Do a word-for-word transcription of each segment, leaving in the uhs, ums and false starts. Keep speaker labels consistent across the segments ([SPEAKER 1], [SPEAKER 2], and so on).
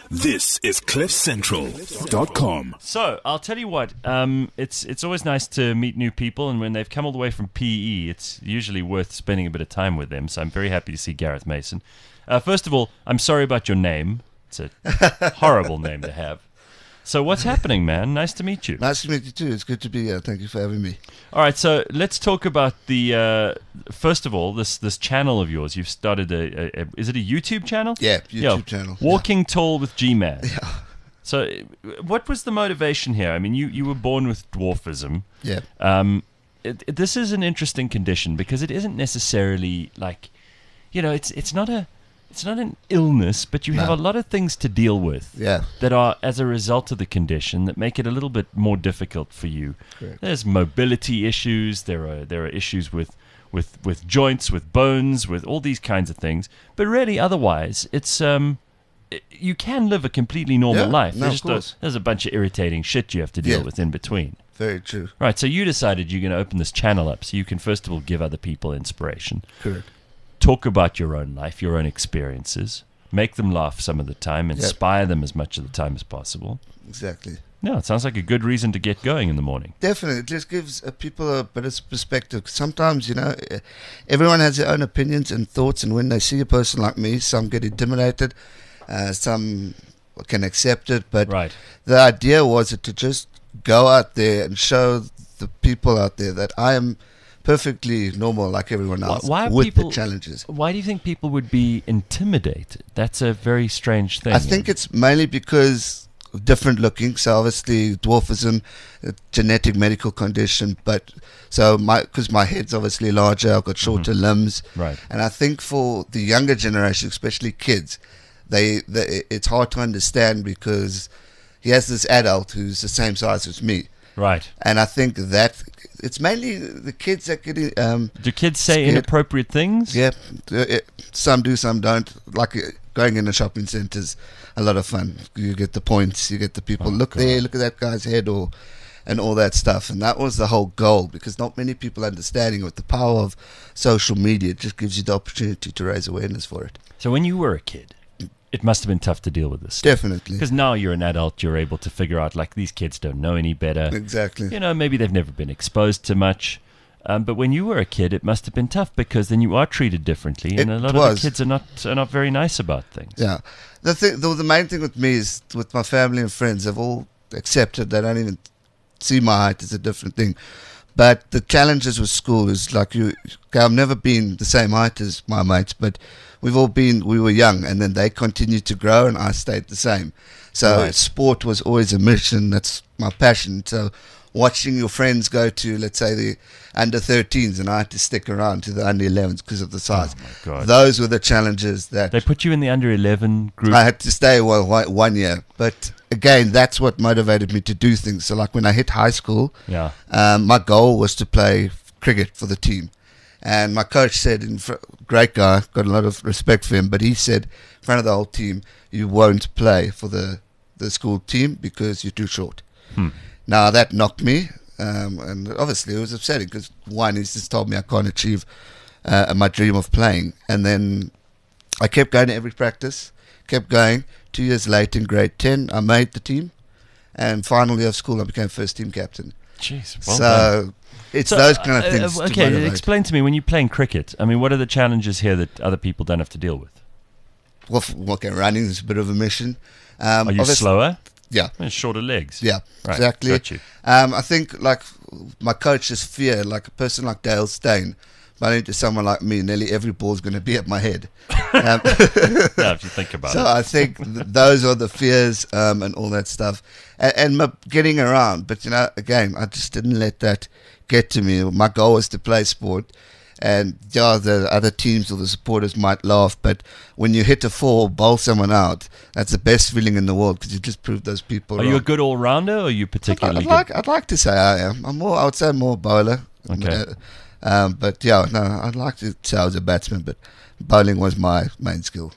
[SPEAKER 1] This is cliff central dot com.
[SPEAKER 2] So, I'll tell you what, um, it's it's always nice to meet new people, and when they've come all the way from P E, it's usually worth spending a bit of time with them, so I'm very happy to see Gareth Mason. Uh, first of all, I'm sorry about your name. It's a horrible name to have. So what's happening, man? Nice to meet you.
[SPEAKER 3] Nice to meet you too. It's good to be here. Thank you for having me.
[SPEAKER 2] All right, so let's talk about the, uh, first of all, this this channel of yours. You've started a, a, a is it a YouTube channel?
[SPEAKER 3] Yeah, YouTube
[SPEAKER 2] yeah.
[SPEAKER 3] channel.
[SPEAKER 2] Walking Tall with G-Man.
[SPEAKER 3] Yeah.
[SPEAKER 2] So what was the motivation here? I mean, you, you were born with dwarfism.
[SPEAKER 3] Yeah.
[SPEAKER 2] Um, it, it, this is an interesting condition because it isn't necessarily like, you know, it's it's not a... It's not an illness, but you have
[SPEAKER 3] No.
[SPEAKER 2] a lot of things to deal with
[SPEAKER 3] Yeah.
[SPEAKER 2] that are as a result of the condition that make it a little bit more difficult for you.
[SPEAKER 3] Correct.
[SPEAKER 2] There's mobility issues. There are there are issues with, with, with joints, with bones, with all these kinds of things. But really, otherwise, it's um, it, you can live a completely normal
[SPEAKER 3] Yeah,
[SPEAKER 2] life.
[SPEAKER 3] no,
[SPEAKER 2] There's
[SPEAKER 3] of
[SPEAKER 2] just a,
[SPEAKER 3] course.
[SPEAKER 2] there's a bunch of irritating shit you have to deal
[SPEAKER 3] Yeah.
[SPEAKER 2] with in between.
[SPEAKER 3] Very true.
[SPEAKER 2] Right. So you decided you're going to open this channel up so you can first of all give other people inspiration.
[SPEAKER 3] Correct.
[SPEAKER 2] Talk about your own life, your own experiences, make them laugh some of the time, inspire them as much of the time as possible.
[SPEAKER 3] Exactly.
[SPEAKER 2] No, it sounds like a good reason to get going in the morning.
[SPEAKER 3] Definitely. It just gives uh, people a bit of perspective. Sometimes, you know, uh, everyone has their own opinions and thoughts, and when they see a person like me, some get intimidated, uh, some can accept it. But
[SPEAKER 2] Right.
[SPEAKER 3] the idea was to just go out there and show the people out there that I am perfectly normal like everyone else
[SPEAKER 2] Why are
[SPEAKER 3] with
[SPEAKER 2] people-
[SPEAKER 3] the challenges.
[SPEAKER 2] Why do you think people would be intimidated? That's a very strange thing.
[SPEAKER 3] I think it's mainly because of different looking. So obviously dwarfism, a genetic medical condition, but so my because my head's obviously larger, I've got shorter limbs,
[SPEAKER 2] Right.
[SPEAKER 3] and I think for the younger generation, especially kids, they, they it's hard to understand because he has this adult who's the same size as me,
[SPEAKER 2] Right.
[SPEAKER 3] and I think that it's mainly the kids that get um,
[SPEAKER 2] Do kids say
[SPEAKER 3] Scared.
[SPEAKER 2] inappropriate things?
[SPEAKER 3] yeah, uh, it, some do, some don't. Like uh, going in the shopping centres, a lot of fun. You get the points, you get the people.
[SPEAKER 2] Oh,
[SPEAKER 3] look
[SPEAKER 2] God.
[SPEAKER 3] there, look at that guy's head, or and all that stuff. And that was the whole goal, because not many people understanding with the power of social media. It just gives you the opportunity to raise awareness for it.
[SPEAKER 2] So when you were a kid, it must have been tough to deal with this.
[SPEAKER 3] Definitely,
[SPEAKER 2] Because now you're an adult, you're able to figure out, like, these kids don't know any better.
[SPEAKER 3] exactly.
[SPEAKER 2] You know, maybe they've never been exposed to much. Um, but when you were a kid, it must have been tough because then you are treated differently, and
[SPEAKER 3] It
[SPEAKER 2] a lot of
[SPEAKER 3] was.
[SPEAKER 2] the kids are not are not very nice about things.
[SPEAKER 3] Yeah, the thing, the, the main thing with me is with my family and friends, they've all accepted. They don't even see my height as a different thing. But the challenges with school is like you. Okay, I've never been the same height as my mates, but we've all been. We were young, and then they continued to grow, and I stayed the same. So
[SPEAKER 2] Right.
[SPEAKER 3] sport was always a mission. That's my passion. So watching your friends go to, let's say, the under thirteens, and I had to stick around to the under elevens because of the size.
[SPEAKER 2] Oh, my God.
[SPEAKER 3] Those were the challenges that
[SPEAKER 2] They put you in the under eleven group.
[SPEAKER 3] I had to stay well, one one year. But again, that's what motivated me to do things. So like when I hit high school,
[SPEAKER 2] yeah.
[SPEAKER 3] um, my goal was to play cricket for the team. And my coach said, in fr- great guy, got a lot of respect for him, but he said in front of the whole team, you won't play for the, the school team because you're too short.
[SPEAKER 2] Hmm.
[SPEAKER 3] Now that knocked me, um, and obviously it was upsetting because one, he's just told me I can't achieve uh, my dream of playing. And then I kept going to every practice, kept going. Two years later in grade ten, I made the team, and final year of school, I became first team captain.
[SPEAKER 2] Jeez. Well
[SPEAKER 3] so
[SPEAKER 2] done.
[SPEAKER 3] it's
[SPEAKER 2] So,
[SPEAKER 3] those kind of
[SPEAKER 2] uh,
[SPEAKER 3] things.
[SPEAKER 2] uh,
[SPEAKER 3] to
[SPEAKER 2] okay,
[SPEAKER 3] motivate.
[SPEAKER 2] explain to me, when you're playing cricket, I mean, what are the challenges here that other people don't have to deal with?
[SPEAKER 3] Well, f- okay, running is a bit of a mission. Um,
[SPEAKER 2] Are you
[SPEAKER 3] obviously-
[SPEAKER 2] slower?
[SPEAKER 3] Yeah.
[SPEAKER 2] And shorter legs.
[SPEAKER 3] Yeah,
[SPEAKER 2] Right,
[SPEAKER 3] exactly.
[SPEAKER 2] got you.
[SPEAKER 3] Um, I think like my coach just feared like a person like Dale Steyn, running to someone like me, nearly every ball's going to be at my head. Um,
[SPEAKER 2] Yeah, if you think about
[SPEAKER 3] so
[SPEAKER 2] it.
[SPEAKER 3] I think th- those are the fears um, and all that stuff, and, and my getting around. But you know, again, I just didn't let that get to me. My goal was to play sport. And yeah, the other teams or the supporters might laugh, but when you hit a four, bowl someone out, that's the best feeling in the world because you just proved those people
[SPEAKER 2] Are
[SPEAKER 3] wrong.
[SPEAKER 2] you a good all-rounder, or are you
[SPEAKER 3] I'd,
[SPEAKER 2] particularly
[SPEAKER 3] I'd
[SPEAKER 2] good?
[SPEAKER 3] like, I'd like to say I am. I'm more, I would say more bowler.
[SPEAKER 2] Okay.
[SPEAKER 3] Uh, um, but yeah, no, I'd like to say I was a batsman, but bowling was my main skill.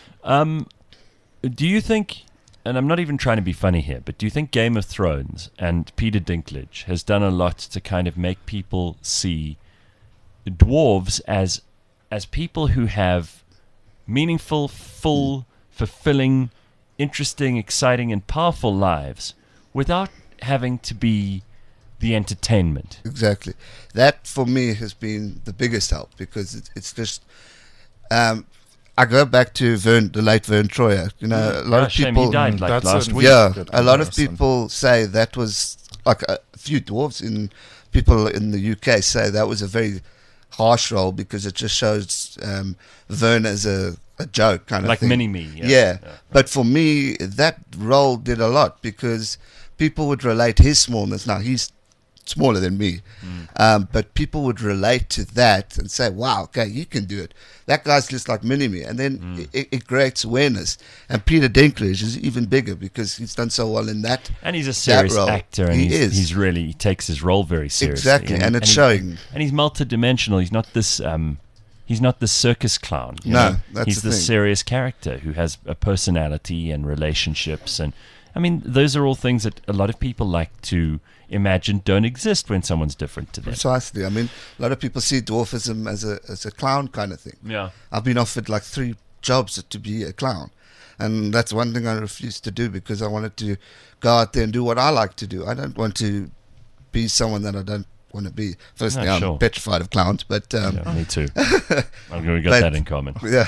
[SPEAKER 2] Um, do you think, and I'm not even trying to be funny here, but do you think Game of Thrones and Peter Dinklage has done a lot to kind of make people see dwarves as as people who have meaningful, full, fulfilling interesting, exciting, and powerful lives without having to be the entertainment.
[SPEAKER 3] Exactly. That for me has been the biggest help, because it's, it's just. Um, I go back to Vern, the late Vern Troyer. You know, a lot
[SPEAKER 2] Oh,
[SPEAKER 3] of
[SPEAKER 2] shame
[SPEAKER 3] people.
[SPEAKER 2] he died like
[SPEAKER 4] That's
[SPEAKER 2] last
[SPEAKER 4] a-
[SPEAKER 2] week.
[SPEAKER 3] Yeah,
[SPEAKER 4] Good
[SPEAKER 3] a lot of
[SPEAKER 4] comparison.
[SPEAKER 3] people say that was like a few dwarves in people in the U K say that was a very harsh role, because it just shows um, Vern as a, a joke kind of
[SPEAKER 2] Like
[SPEAKER 3] thing.
[SPEAKER 2] mini-me, yeah.
[SPEAKER 3] Yeah.
[SPEAKER 2] Yeah.
[SPEAKER 3] But for me, that role did a lot, because people would relate his smallness. Now he's smaller than me,
[SPEAKER 2] Mm.
[SPEAKER 3] um, but people would relate to that and say, "Wow, okay, you can do it. That guy's just like mini me," and then
[SPEAKER 2] Mm.
[SPEAKER 3] it, it creates awareness. And Peter Dinklage is even bigger, because he's done so well in that.
[SPEAKER 2] And he's a serious
[SPEAKER 3] role.
[SPEAKER 2] actor, and
[SPEAKER 3] He
[SPEAKER 2] he's,
[SPEAKER 3] is.
[SPEAKER 2] he's really he takes his role very seriously.
[SPEAKER 3] Exactly, and it's
[SPEAKER 2] he-
[SPEAKER 3] showing.
[SPEAKER 2] And he's multidimensional. He's not this um, he's not the circus clown. you
[SPEAKER 3] No,
[SPEAKER 2] know?
[SPEAKER 3] that's
[SPEAKER 2] he's
[SPEAKER 3] the
[SPEAKER 2] the
[SPEAKER 3] thing.
[SPEAKER 2] serious character who has a personality and relationships, and I mean those are all things that a lot of people like to imagine don't exist when someone's different to them.
[SPEAKER 3] Precisely. I mean, a lot of people see dwarfism as a as a clown kind of thing.
[SPEAKER 2] Yeah.
[SPEAKER 3] I've been offered like three jobs to be a clown, and that's one thing I refused to do, because I wanted to go out there and do what I like to do. I don't want to be someone that I don't want to be. Firstly,
[SPEAKER 2] No,
[SPEAKER 3] I'm
[SPEAKER 2] sure.
[SPEAKER 3] petrified of clowns, but um,
[SPEAKER 2] Yeah, me too. I'm going to got
[SPEAKER 3] But-
[SPEAKER 2] that in common.
[SPEAKER 3] yeah.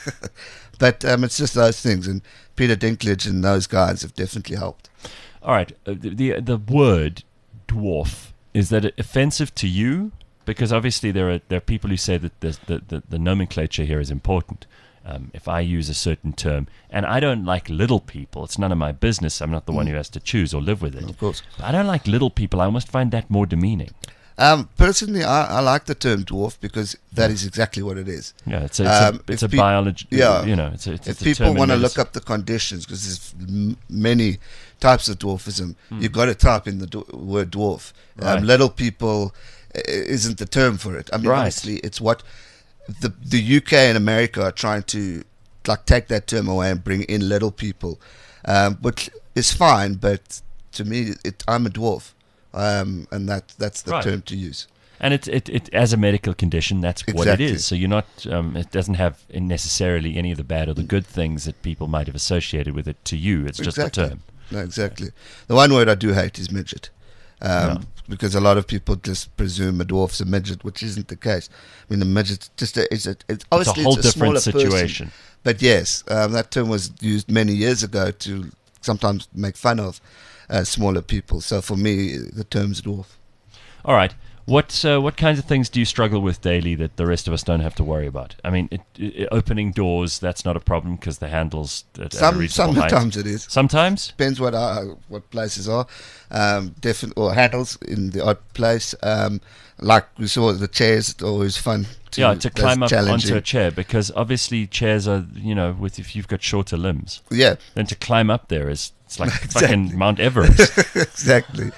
[SPEAKER 3] But um, it's just those things, and Peter Dinklage and those guys have definitely helped.
[SPEAKER 2] All right, uh, the, the the word dwarf, is that offensive to you? Because obviously there are there are people who say that the the, the, the nomenclature here is important. Um, if I use a certain term, and I don't like little people, it's none of my business. I'm not the one who has to choose or live with it.
[SPEAKER 3] Of course.
[SPEAKER 2] But I don't like little people. I almost find that more demeaning.
[SPEAKER 3] Um, personally, I, I like the term dwarf, because that is exactly what it is.
[SPEAKER 2] Yeah, it's a, it's
[SPEAKER 3] Um,
[SPEAKER 2] a, it's
[SPEAKER 3] if
[SPEAKER 2] a
[SPEAKER 3] pe-
[SPEAKER 2] biology.
[SPEAKER 3] yeah.
[SPEAKER 2] You know, it's a, it's,
[SPEAKER 3] If
[SPEAKER 2] it's a
[SPEAKER 3] people
[SPEAKER 2] term in
[SPEAKER 3] want to look
[SPEAKER 2] medicine.
[SPEAKER 3] up the conditions, because there's m- many types of dwarfism,
[SPEAKER 2] Hmm.
[SPEAKER 3] you've got to type in the dw- word dwarf.
[SPEAKER 2] Right.
[SPEAKER 3] Um, little people uh, isn't the term for it. I mean,
[SPEAKER 2] Right.
[SPEAKER 3] honestly, it's what the the U K and America are trying to like take that term away and bring in little people, um, which is fine. But to me, it, I'm a dwarf, um, and that that's the
[SPEAKER 2] Right.
[SPEAKER 3] term to use.
[SPEAKER 2] And it, it, it, as a medical condition, that's what it
[SPEAKER 3] Exactly.
[SPEAKER 2] is. So you're not, um, it doesn't have necessarily any of the bad or the good things that people might have associated with it to you. It's just
[SPEAKER 3] Exactly.
[SPEAKER 2] a term.
[SPEAKER 3] No, exactly. The one word I do hate is midget. Um,
[SPEAKER 2] Yeah.
[SPEAKER 3] Because a lot of people just presume a dwarf's a midget, which isn't the case. I mean, a midget just a, it's a, it's
[SPEAKER 2] It's
[SPEAKER 3] obviously
[SPEAKER 2] a whole
[SPEAKER 3] it's a
[SPEAKER 2] different
[SPEAKER 3] smaller person.
[SPEAKER 2] situation.
[SPEAKER 3] But yes, um, that term was used many years ago to sometimes make fun of uh, smaller people. So for me, the term's dwarf.
[SPEAKER 2] All right. What uh, what kinds of things do you struggle with daily that the rest of us don't have to worry about? I mean, it, it, opening doors, that's not a problem because the handle's at, at a
[SPEAKER 3] Some
[SPEAKER 2] reasonable height.
[SPEAKER 3] sometimes it is.
[SPEAKER 2] Sometimes?
[SPEAKER 3] Depends what uh, what places are. Um, different or handles in the odd place. Um, like we saw the chairs, it's always fun. To,
[SPEAKER 2] Yeah, to
[SPEAKER 3] that's
[SPEAKER 2] climb up
[SPEAKER 3] challenging.
[SPEAKER 2] onto a chair because obviously chairs are, you know, with if you've got shorter limbs,
[SPEAKER 3] Yeah,
[SPEAKER 2] then to climb up there is it's like
[SPEAKER 3] Exactly.
[SPEAKER 2] fucking Mount Everest.
[SPEAKER 3] exactly.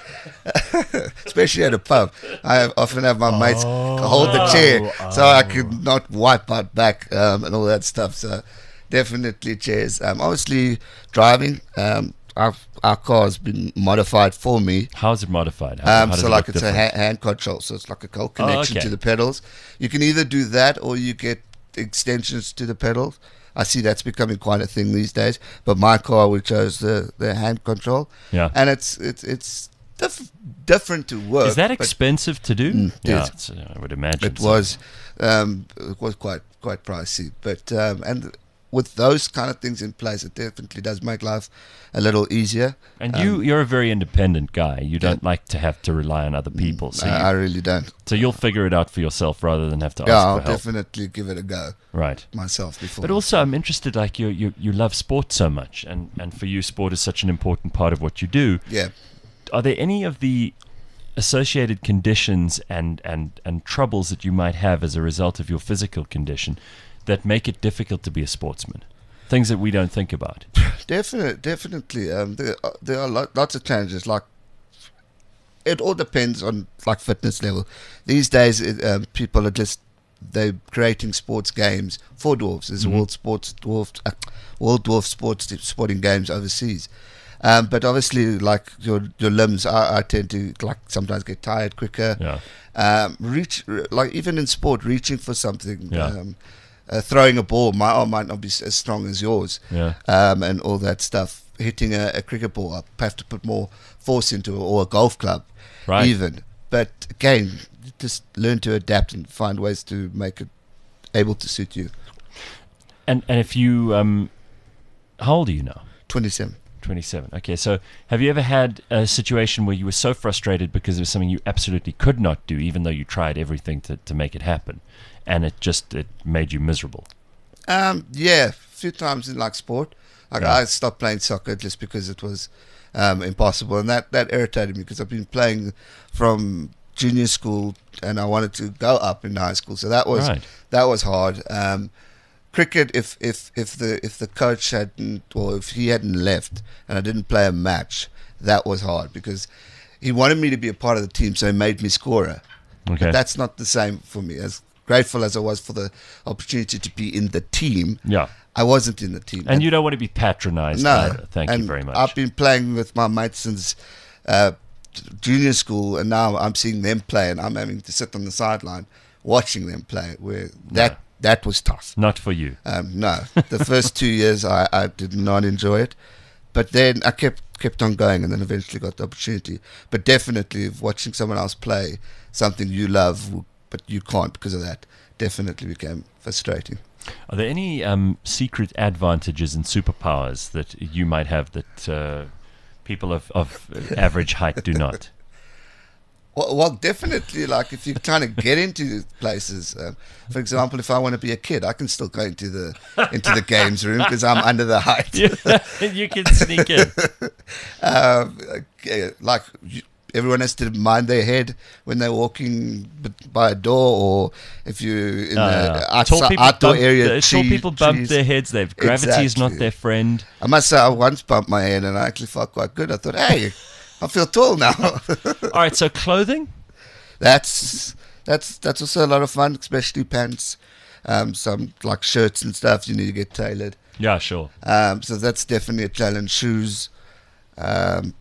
[SPEAKER 3] Especially at a pub, I often have my mates hold the chair so I can not wipe out back um, and all that stuff. So definitely chairs. Um, obviously driving. Um, our our car has been modified for me.
[SPEAKER 2] How is it modified? How,
[SPEAKER 3] Um,
[SPEAKER 2] how does
[SPEAKER 3] so
[SPEAKER 2] it
[SPEAKER 3] like
[SPEAKER 2] look
[SPEAKER 3] it's a
[SPEAKER 2] different?
[SPEAKER 3] ha- hand control, so it's like a cold connection
[SPEAKER 2] okay.
[SPEAKER 3] to the pedals. You can either do that or you get extensions to the pedals. I see that's becoming quite a thing these days. But my car, we chose the, the hand control,
[SPEAKER 2] Yeah.
[SPEAKER 3] and it's it's it's diff- different to work.
[SPEAKER 2] Is that
[SPEAKER 3] but
[SPEAKER 2] expensive to do?
[SPEAKER 3] Mm,
[SPEAKER 2] yeah,
[SPEAKER 3] yes.
[SPEAKER 2] it's, uh, I would imagine
[SPEAKER 3] It
[SPEAKER 2] so.
[SPEAKER 3] was um, it was quite quite pricey, but um, and with those kind of things in place, it definitely does make life a little easier.
[SPEAKER 2] And
[SPEAKER 3] um,
[SPEAKER 2] you, you're a very independent guy. You don't
[SPEAKER 3] Yeah.
[SPEAKER 2] like to have to rely on other people. So,
[SPEAKER 3] I,
[SPEAKER 2] you,
[SPEAKER 3] I really don't.
[SPEAKER 2] so you'll figure it out for yourself rather than have to
[SPEAKER 3] Yeah,
[SPEAKER 2] ask
[SPEAKER 3] I'll
[SPEAKER 2] for help.
[SPEAKER 3] definitely give it a go
[SPEAKER 2] Right.
[SPEAKER 3] myself before.
[SPEAKER 2] But also, I'm interested. Like you, you, you love sport so much, and, and for you, sport is such an important part of what you do.
[SPEAKER 3] yeah.
[SPEAKER 2] Are there any of the associated conditions and, and, and troubles that you might have as a result of your physical condition that make it difficult to be a sportsman? Things that we don't think about.
[SPEAKER 3] Definitely, definitely. Um, there, are- there are lot, lots of challenges. Like, it all depends on like fitness level. These days, it, um, people are just they're creating sports games for dwarfs. There's
[SPEAKER 2] Mhm.
[SPEAKER 3] world sports dwarf, uh, world dwarf sports sporting games overseas. Um, but obviously, like your your limbs, I, I tend to like sometimes get tired quicker.
[SPEAKER 2] Yeah.
[SPEAKER 3] Um, reach like even in sport, reaching for something.
[SPEAKER 2] Yeah.
[SPEAKER 3] Um, uh, throwing a ball, my arm might not be s- as strong as yours,
[SPEAKER 2] Yeah.
[SPEAKER 3] um, and all that stuff. Hitting a, a cricket ball, I have to put more force into it, or a golf club,
[SPEAKER 2] Right.
[SPEAKER 3] even. But again, just learn to adapt and find ways to make it able to suit you.
[SPEAKER 2] And and if you um, how old are you now?
[SPEAKER 3] twenty-seven.
[SPEAKER 2] twenty-seven. Okay, so have you ever had a situation where you were so frustrated because there was something you absolutely could not do, even though you tried everything to, to make it happen, and it just it made you miserable?
[SPEAKER 3] Um, yeah, a few times in like sport. Like
[SPEAKER 2] Yeah.
[SPEAKER 3] I stopped playing soccer just because it was um, impossible, and that, that irritated me because I've been playing from junior school and I wanted to go up in high school, so that was
[SPEAKER 2] Right.
[SPEAKER 3] that was hard. Um, cricket, if, if, if the if the coach hadn't, or if he hadn't left and I didn't play a match, that was hard because he wanted me to be a part of the team, so he made me scorer.
[SPEAKER 2] Okay.
[SPEAKER 3] But that's not the same for me. As grateful as I was for the opportunity to be in the team,
[SPEAKER 2] Yeah.
[SPEAKER 3] I wasn't in the team.
[SPEAKER 2] And you don't want to be patronized
[SPEAKER 3] no,
[SPEAKER 2] either. Thank
[SPEAKER 3] and
[SPEAKER 2] you very much.
[SPEAKER 3] I've been playing with my mates since uh, junior school, and now I'm seeing them play, and I'm having to sit on the sideline watching them play. Where that
[SPEAKER 2] No.
[SPEAKER 3] that was tough.
[SPEAKER 2] Not for you.
[SPEAKER 3] Um, no, the first two years I, I did not enjoy it, but then I kept kept on going, and then eventually got the opportunity. But definitely, watching someone else play something you love, but you can't because of that, definitely became frustrating.
[SPEAKER 2] Are there any um, secret advantages and superpowers that you might have that uh, people of, of average height do not?
[SPEAKER 3] Well, well, definitely, like if you're trying to get into places, um, for example, if I want to be a kid, I can still go into the into the games room because I'm under the height.
[SPEAKER 2] You can sneak in.
[SPEAKER 3] um, uh, like you, everyone has to mind their head when they're walking b- by a door, or if you're in
[SPEAKER 2] Uh,
[SPEAKER 3] the
[SPEAKER 2] tall
[SPEAKER 3] outside,
[SPEAKER 2] people
[SPEAKER 3] outdoor
[SPEAKER 2] bump,
[SPEAKER 3] area.
[SPEAKER 2] uh, tall
[SPEAKER 3] tree-
[SPEAKER 2] people bump
[SPEAKER 3] trees.
[SPEAKER 2] their heads. They've gravity is not
[SPEAKER 3] Exactly.
[SPEAKER 2] their friend.
[SPEAKER 3] I must say, I once bumped my head and I actually felt quite good. I thought, hey, I feel tall now.
[SPEAKER 2] All right, so clothing.
[SPEAKER 3] that's that's that's also a lot of fun, especially pants. Um, some like shirts and stuff you need to get tailored.
[SPEAKER 2] Yeah, sure.
[SPEAKER 3] Um, so that's definitely a challenge. Shoes, um,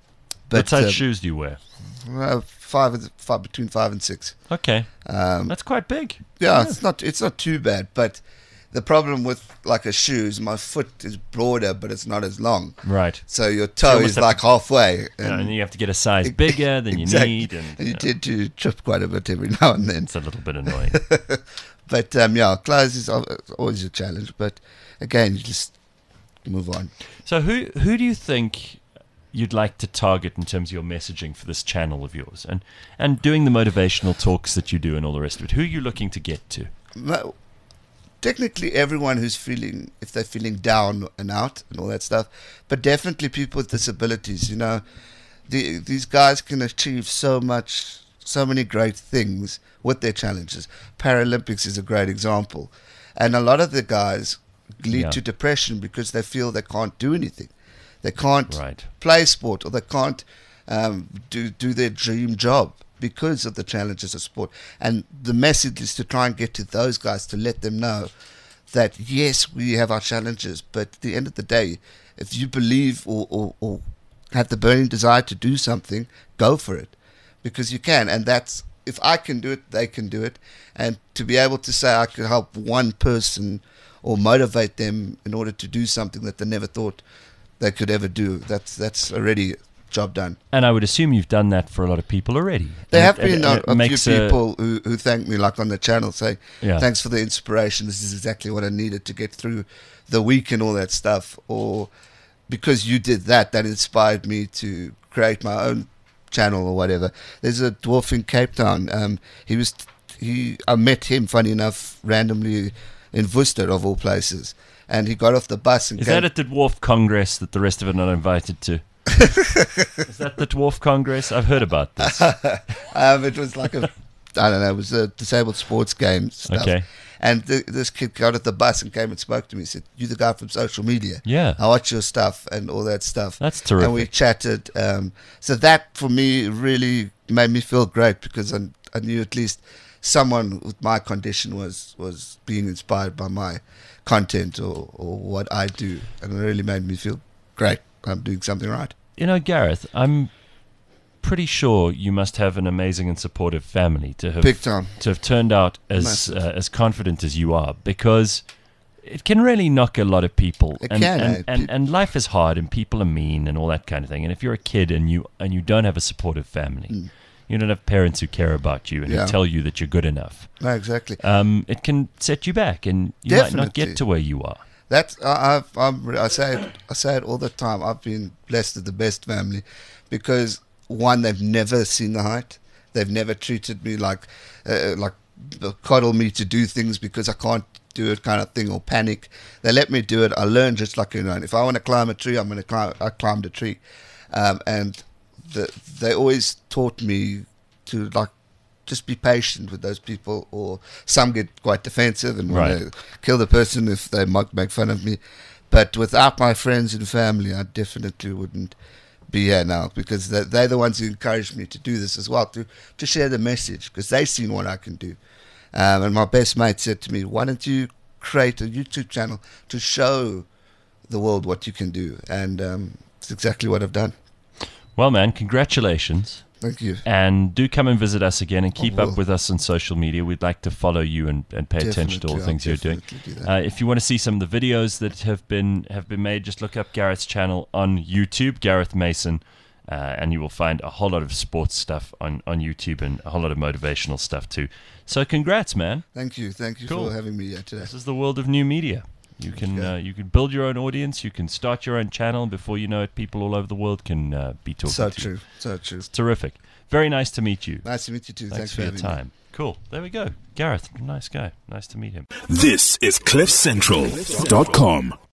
[SPEAKER 3] but
[SPEAKER 2] what size
[SPEAKER 3] um,
[SPEAKER 2] shoes do you wear?
[SPEAKER 3] uh, five, and- five between five and six.
[SPEAKER 2] Okay,
[SPEAKER 3] Um,
[SPEAKER 2] that's quite big.
[SPEAKER 3] yeah, it's not it's not too bad. But the problem with like a shoe is my foot is broader, but it's not as long.
[SPEAKER 2] Right.
[SPEAKER 3] So your
[SPEAKER 2] you
[SPEAKER 3] toe
[SPEAKER 2] almost
[SPEAKER 3] is
[SPEAKER 2] have
[SPEAKER 3] like halfway,
[SPEAKER 2] Yeah, and you have to get a size bigger than you
[SPEAKER 3] Exactly.
[SPEAKER 2] need, and,
[SPEAKER 3] and you
[SPEAKER 2] yeah,
[SPEAKER 3] tend to trip quite a bit every now and then.
[SPEAKER 2] it's a little bit annoying.
[SPEAKER 3] But um, yeah, clothes is al- always a challenge. But again, you just move on.
[SPEAKER 2] So who who do you think you'd like to target in terms of your messaging for this channel of yours, and and doing the motivational talks that you do and all the rest of it? Who are you looking to get to?
[SPEAKER 3] No, technically, everyone who's feeling, if they're feeling down and out and all that stuff, but definitely people with disabilities. You know, the, these guys can achieve so much, so many great things with their challenges. Paralympics is a great example, and a lot of the guys lead
[SPEAKER 2] Yeah.
[SPEAKER 3] to depression because they feel they can't do anything. They can't
[SPEAKER 2] Right.
[SPEAKER 3] play sport, or they can't um, do do their dream job because of the challenges of sport. And the message is to try and get to those guys to let them know that yes, we have our challenges, but at the end of the day, if you believe or, or, or have the burning desire to do something, go for it, because you can. And that's, if I can do it, they can do it. And to be able to say I can help one person or motivate them in order to do something that they never thought they could ever do, that's that's already job done.
[SPEAKER 2] And I would assume you've done that for a lot of people already.
[SPEAKER 3] There
[SPEAKER 2] And
[SPEAKER 3] have
[SPEAKER 2] it- and-
[SPEAKER 3] been
[SPEAKER 2] and
[SPEAKER 3] a,
[SPEAKER 2] it
[SPEAKER 3] a few
[SPEAKER 2] makes a-
[SPEAKER 3] people who, who thank me, like on the channel, say,
[SPEAKER 2] Yeah.
[SPEAKER 3] thanks for the inspiration. This is exactly what I needed to get through the week and all that stuff. Or because you did that, that inspired me to create my own channel or whatever. There's a dwarf in Cape Town. Um, he was, he, I met him, funny enough, randomly in Worcester, of all places. And he got off the bus and
[SPEAKER 2] Is
[SPEAKER 3] came.
[SPEAKER 2] that at the Dwarf Congress that the rest of it are not invited to? Is that the Dwarf Congress? I've heard about this.
[SPEAKER 3] um, it was like a, I don't know, it was a disabled sports game stuff.
[SPEAKER 2] Okay.
[SPEAKER 3] And th- this kid got at the bus and came and spoke to me. He said, "You the guy from social media?
[SPEAKER 2] Yeah.
[SPEAKER 3] I watch your stuff and all that stuff."
[SPEAKER 2] That's terrific.
[SPEAKER 3] And we chatted. Um, so that for me really made me feel great, because I, I knew at least someone with my condition was was being inspired by my content or, or what I do, and it really made me feel great. I'm doing something right.
[SPEAKER 2] You know, Gareth, I'm pretty sure you must have an amazing and supportive family to have
[SPEAKER 3] Big time.
[SPEAKER 2] to have turned out as
[SPEAKER 3] Massive.
[SPEAKER 2] uh, as confident as you are, because it can really knock a lot of people.
[SPEAKER 3] It
[SPEAKER 2] and,
[SPEAKER 3] can,
[SPEAKER 2] and,
[SPEAKER 3] eh?
[SPEAKER 2] and, and life is hard, and people are mean, and all that kind of thing. And if you're a kid and you and you don't have a supportive family,
[SPEAKER 3] Mm.
[SPEAKER 2] you don't have parents who care about you and
[SPEAKER 3] Yeah.
[SPEAKER 2] who tell you that you're good enough,
[SPEAKER 3] No, exactly.
[SPEAKER 2] um, it can set you back, and you might not
[SPEAKER 3] Definitely.
[SPEAKER 2] get to where you are.
[SPEAKER 3] That's I, I've, I'm, I say it, I say it all the time. I've been blessed with the best family because one, they've never seen the height. They've never treated me like uh, like coddle me to do things because I can't do it kind of thing or panic. They let me do it. I learn just like you know. If I want to climb a tree, I'm going to climb. I climbed a tree, um, and the, they always taught me to like. Just be patient with those people, or some get quite defensive and want
[SPEAKER 2] Right.
[SPEAKER 3] to kill the person if they might make fun of me. But without my friends and family, I definitely wouldn't be here now, because they're, they're the ones who encouraged me to do this as well, to, to share the message, because they've seen what I can do. Um, and my best mate said to me, why don't you create a YouTube channel to show the world what you can do? And um, it's exactly what I've done.
[SPEAKER 2] Well, man, congratulations.
[SPEAKER 3] Thank you.
[SPEAKER 2] And do come and visit us again and keep
[SPEAKER 3] I
[SPEAKER 2] up
[SPEAKER 3] will.
[SPEAKER 2] with us on social media. We'd like to follow you and, and pay attention to all the
[SPEAKER 3] Definitely,
[SPEAKER 2] things
[SPEAKER 3] I'll
[SPEAKER 2] you're doing.
[SPEAKER 3] definitely do that.
[SPEAKER 2] Uh, if you want to see some of the videos that have been have been made, just look up Gareth's channel on YouTube, Gareth Mason, uh, and you will find a whole lot of sports stuff on, on YouTube and a whole lot of motivational stuff too. So congrats, man.
[SPEAKER 3] Thank you. Thank you
[SPEAKER 2] Cool.
[SPEAKER 3] for having me here today.
[SPEAKER 2] This is the world of new media. You can
[SPEAKER 3] Yeah.
[SPEAKER 2] uh, you can build your own audience. You can start your own channel. And before you know it, people all over the world can uh, be talking
[SPEAKER 3] So
[SPEAKER 2] to you.
[SPEAKER 3] true. So true.
[SPEAKER 2] It's terrific. Very nice to meet you.
[SPEAKER 3] Nice to meet you too.
[SPEAKER 2] Thanks,
[SPEAKER 3] Thanks,
[SPEAKER 2] for your
[SPEAKER 3] having me.
[SPEAKER 2] time. Cool. There we go. Gareth, nice guy. Nice to meet him.
[SPEAKER 1] This is cliff central dot com.